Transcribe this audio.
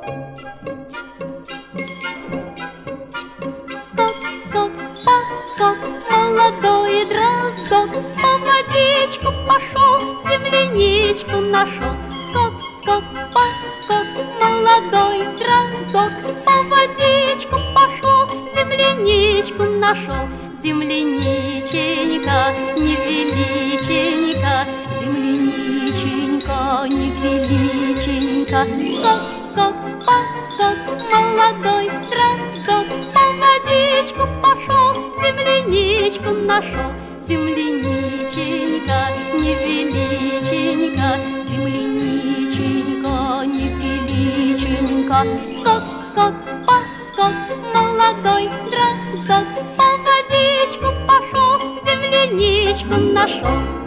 Скок, скок, поскок, молодой дроздок по водичку пошел, земляничку нашел. Скок, скок, поскок, молодой дроздок по водичку пошел, земляничку нашел. Земляниченька, невеличенька, земляниченька, невеличенька. Скок, скок, поскок, молодой дроздок по водичку пошел, земляничку нашел. Земляниченька, невеличенька, земляниченька, невеличенька. Скок, скок, поскок, молодой дроздок по водичку пошел, земляничку нашел.